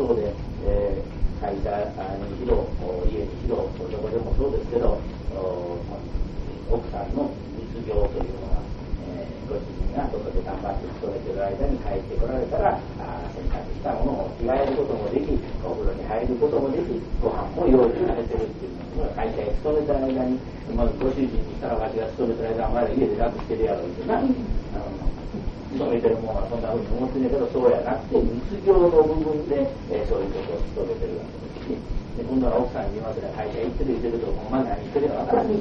そうで、会社にしろ家にしろどこでもそうですけど、奥さんの密業というのが、ご主人が外で頑張って勤めている間に帰ってこられたら洗濯したものを着替えることもでき、お風呂に入ることもでき、ご飯も用意されてるっていうのを会社に勤めた間に、まずご主人にしたらわしが勤めてる間お前ら家で楽してるやろうってな、勤めてるもんはそんなふうに思ってんだけど、そうやなくて密業の部分で、そういうことを勤めてるわけですし、で今度は奥さんに言わせたら会社行ってる言ってるとほんまに何言ってるか分からない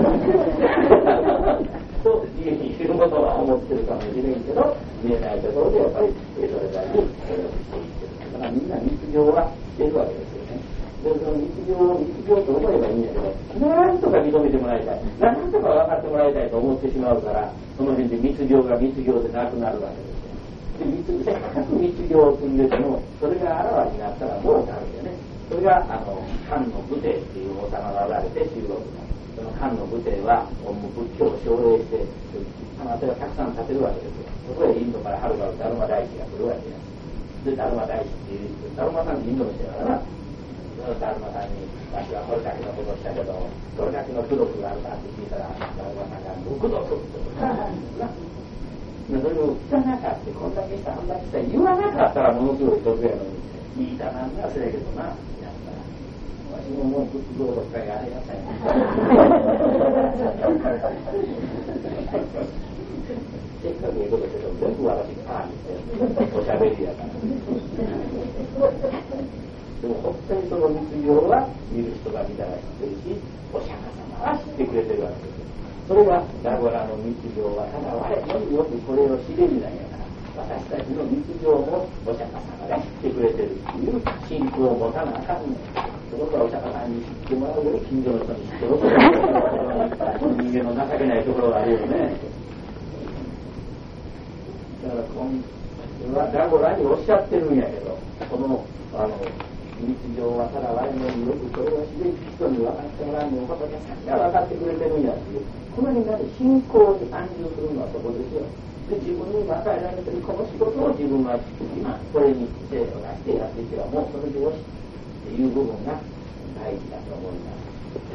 と家にいることは思ってるかもしれんけど、見えないところでやっぱりそれなりに協力していってる。だからみんな密業はしてるわけですよね。でその密業と思えばいいんだけど、なんとか認めてもらいたい、なんとか分かってもらいたいと思ってしまうから、その辺で密業が密業でなくなるわけですよ。でせっかく密業というてもそれがあらわになったらもうダメでね。それが漢の武帝っていう王様がおられて、中国のその漢の武帝は仏教を奨励してそれがたくさん建てるわけですよ。そこへインドからはるばるダルマ大師が来るわけです。でダルマ大師っていうダルマさんってインドの人だからな、ダルマさんにわしはこれだけのことをしたけどどれだけの功徳があるかって聞いたら、ダルマさんが無功徳ってことだからそれを聞かなかったこんだけしたこんだけした言わなかったらものすごい得やのに、いいかなんだせやけどな、私ももう仏像とかがあれやったんやせっかくいうことして全部私がおしゃべりやからでも本当にその密業は見る人が見たら知ってるし、お釈迦様は知ってくれてるわけです。それがダゴラの密業はただ我々よくこれを知れるなんやから、私たちの密業もお釈迦様が知ってくれてるっていう信仰を持たなあかんねん。そこからお釈迦さんに知ってもらうより近所の人に知ってほしい人間の情けないところがあるよね。だからこのダゴラにおっしゃってるんやけど、この密業はただ我々によくそれを知る人に分かってもらうのを仏さんが分かってくれてるんやっていう、この辺が信仰に安住するのはそこですよ。で自分に与えられてるこの仕事を自分は今これに精を出してやっていけばもうそれでよしっていう部分が大事だと思います。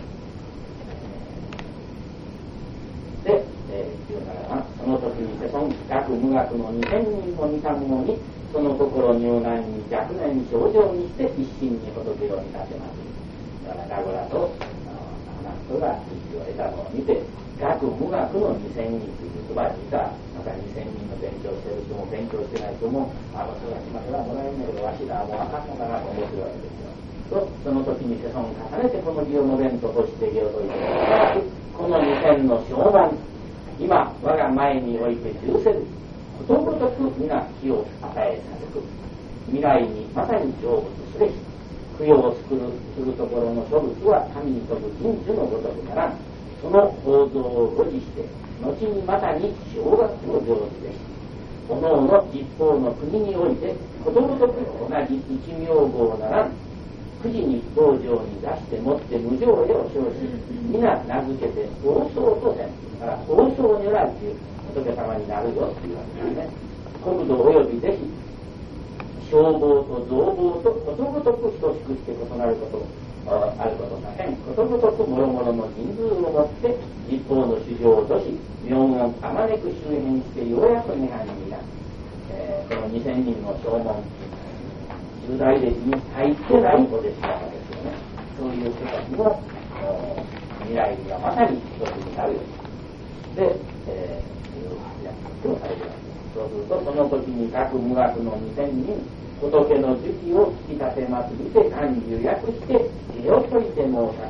で、17はその時に世尊学無学の2000人の御霊もにその心入難に若年症状にして一心に仏を見立てます。だからダゴラとあの人が一致を得たのを見て、学無学の2000人という言葉にいたまた2000人の勉強している人も勉強してない人もそれはもらえないけどわしらはもうあかんのかなと思ってるわけですよ。とその時に世尊重ねてこの義を述べんととして義を説いてこの2000の証文今我が前において重せることごとく皆気を与えさせく未来にまさに成仏すべし供養をするところの諸仏は神に飛ぶ人樹のごとくならんその構造を護持して後にまたに正月の行事でしおのおの一方の国においてことごとく同じ一名号ならん9時に道場に出してもって無常へを称し皆名付けて法相とせんだから法相を狙うという仏様になるよっていうわけですね。国土およびぜひ消防と造防とことごとく等しくして異なることあることなせんことごとくもろもろの人数をもって一方の主情とし妙音あまねく周辺してようやく涅槃になこの2000人の証文10代歴に入ってないお弟子なわけですよね。そういう人たちの未来にはまさに一つになるようで、約束をされています。そうするとその時に学無学の2000人仏の寿記を引き立てますりて漢字訳して絵を解いて申さ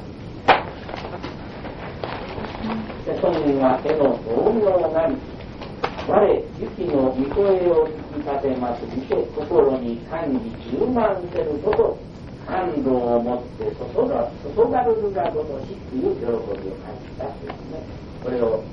世尊は絵の道明なり我寿記の御声を引き立てますりて心に漢字充満せること感動を持って注がるるがごとしという喜びを感じたというね。これを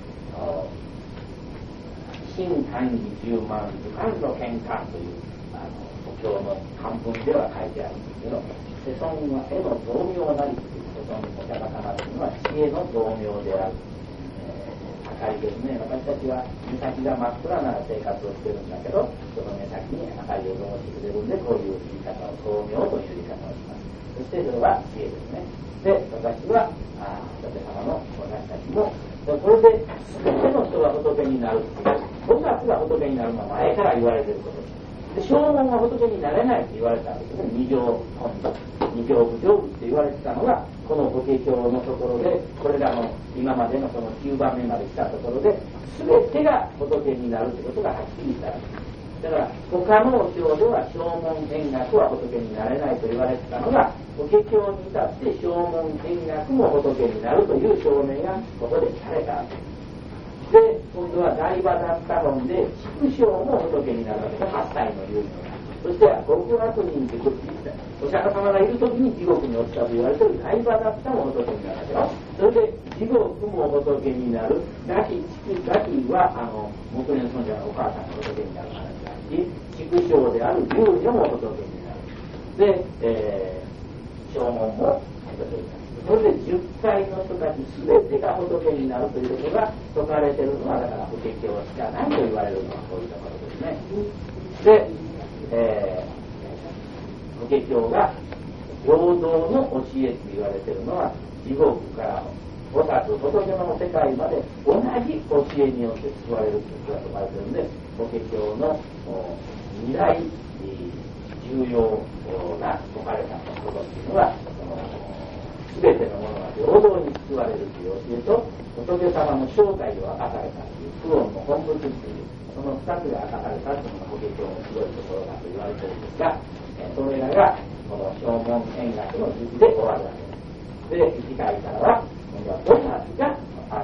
新漢字10万図鑑の見観というお経の漢文では書いてあるんですけど、世尊は絵の道明なりという世尊お釈迦様というのは知恵の道明である、 りですね。私たちは目先が真っ暗な生活をしてるんだけど、その目先に明かりを灯してくれるんで、こういう言い方を光明という言い方をします。そしてそれは知恵ですね。で、私は仏様の私たちもこれで全ての人が仏になるっていう、菩薩が仏になるのは前から言われていることです。で、正門は仏になれないと言われたんですね。二乗本土、二乗不成仏って言われてたのが、この法華経のところで、これらの今までのその9番目まで来たところで、全てが仏になるということがはっきりしたんです。だから他のお経では正門円覚は仏になれないと言われてたのが、法華経に至って正門円覚も仏になるという証明がここでされたんです。で、今度は大場だった本で畜生も仏になるわけです。8歳の竜の。そして極悪人ってこっちに来たお釈迦様がいる時に地獄に落ちたと言われている大場だったも仏になるわけよ。それで地獄も仏になる。ガキは木蓮尊者のお母さんが仏になる話だし、畜生である竜女も仏になる。で、正門も仏になる。それで10回の人たち全てが仏になるということが説かれているのは、だから法華経しかないと言われるのはこういうところですね。で、法華経が平等の教えと言われているのは、地獄から菩薩、仏の世界まで同じ教えによって救われるということが説かれているので、法華経の2大重要な説かれたことというのは、全てのものが平等に救われるという教えと、仏様の正体を明かされたという苦音の本物という、その2つが明かされたというのが法華経のすごいところだと言われているんですが、それらがこの正門円覚の時期で終わるわけです。で、次回からは、今度は菩薩が、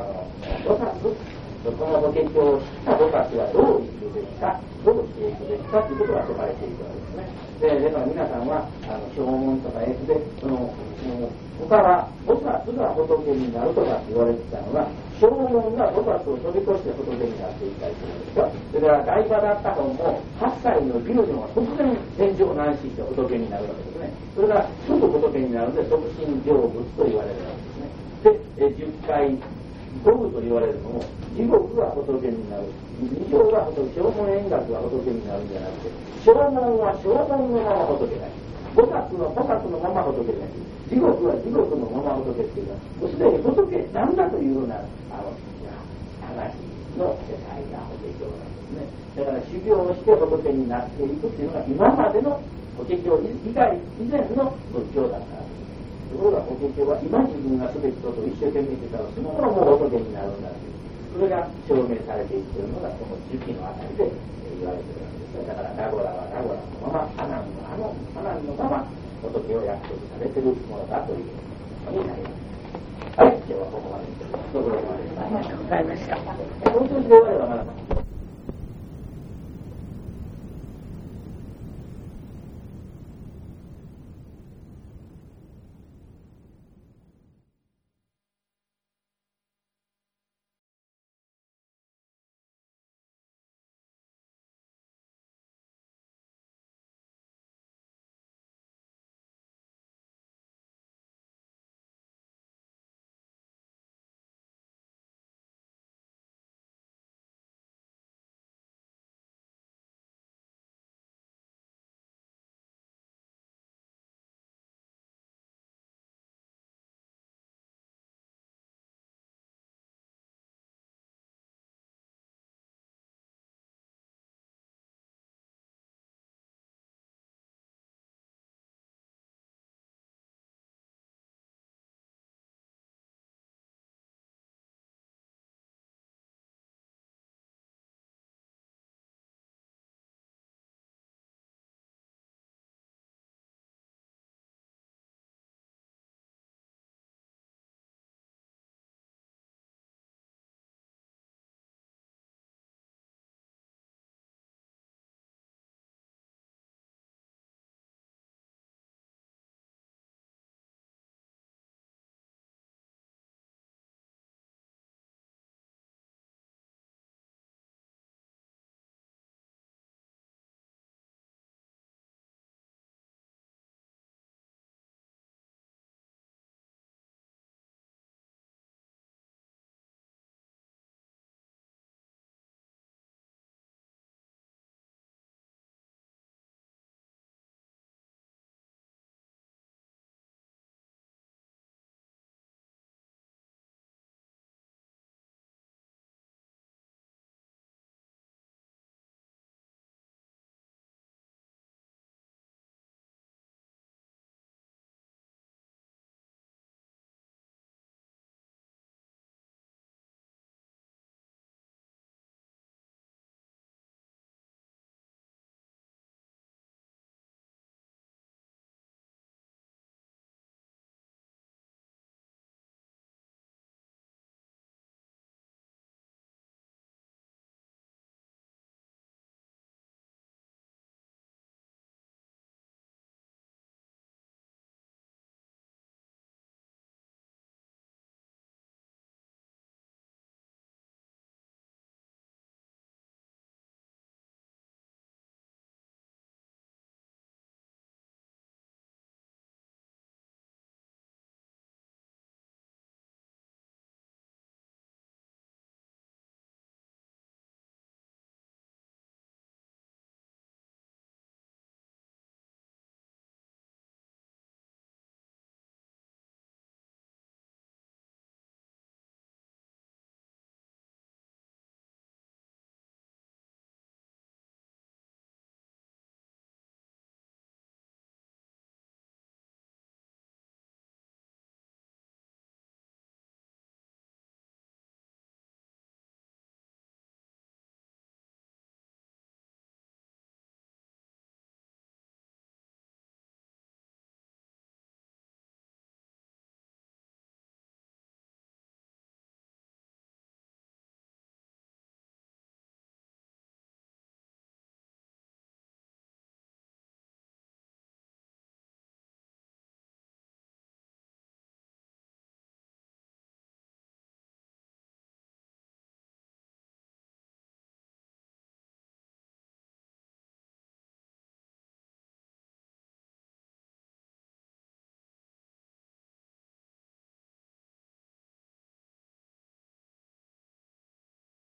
この法華経を知った菩薩はどう生きるべきか、どうしていくべきかということが説かれているわけですね。で、だから皆さんは、正門とか絵図で、他は菩薩が仏になるとかって言われてたのが、正門が菩薩を飛び越して仏になっていったりするんですよ。それから大場だった本も8歳の龍女が突然天上難視して仏になるわけですね。それがすぐ仏になるので即身成仏と言われるわけですね。で、10回五部と言われるのも、地獄が仏になる、二乗が仏、正門円覚が仏になるんじゃなくて、正門は正門のまま仏ない。菩薩のまま仏ない。地獄は地獄のまま仏っていうのは、もうすでに仏なんだというような話の世界が法華経なんですね。だから修行をして仏になっていくというのが今までの法華経以前の仏教だったわけです。ところが法華経は今自分がすべきことを一生懸命してたらその頃もう仏になるんだという、それが証明されていっているのがこの時期のあたりで言われているわけです。だからダゴラはダゴラのまま、アナンのまま仏を約束されているものだということになります。はい、今日はここまでです。どうぞお願いします。 ありがとうございました。 この調子で終わればまだ